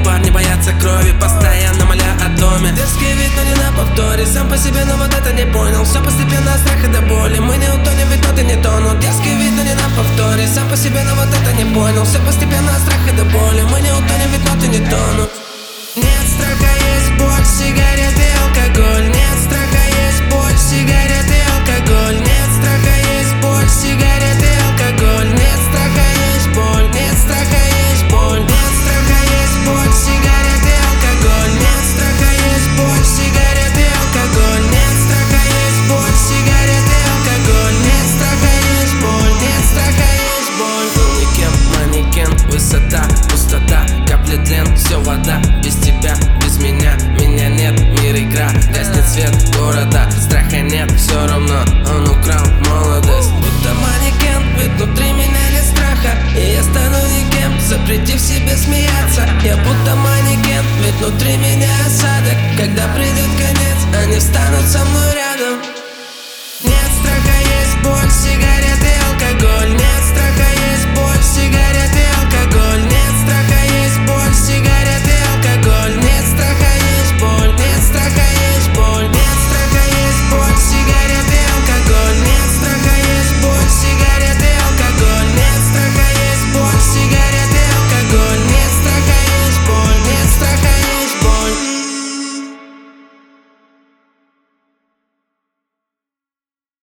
парни боятся крови, постоянно моля о доме. Дерзкий вид, но не на повторе, сам по себе, но вот это не понял. Все постепенно от страха до боли, мы не утонем, ведь но ты не тонул. Дерзкий вид, но не на повторе, сам по себе, но вот это не понял. Все постепенно от страха до боли, мы не утонем, ведь но ты не тонул. Нет страха, есть боль, сигареты, алкоголь. Нет страха, есть боль, сигареты, алкоголь. Нет страха, есть боль, сигареты, алкоголь. Нет страха, есть боль, нет страха, есть боль. Нет страха, есть боль, сигареты, алкоголь. Нет страха, есть боль, сигареты, алкоголь. Нет страха, есть боль, сигареты, алкоголь. Нет страха, есть боль, нет страха, есть боль. Был никем, манекен, высота, пустота, капли тлен, все вода. Без тебя, без меня, меня нет, мир игра. Гаснет свет города, страха нет, все равно он украл молодость. Будто манекен, ведь внутри меня нет страха, и я стану никем, запретив себе смеяться. Я будто манекен, ведь внутри меня осадок. Когда придет конец, они встанут со мной рядом.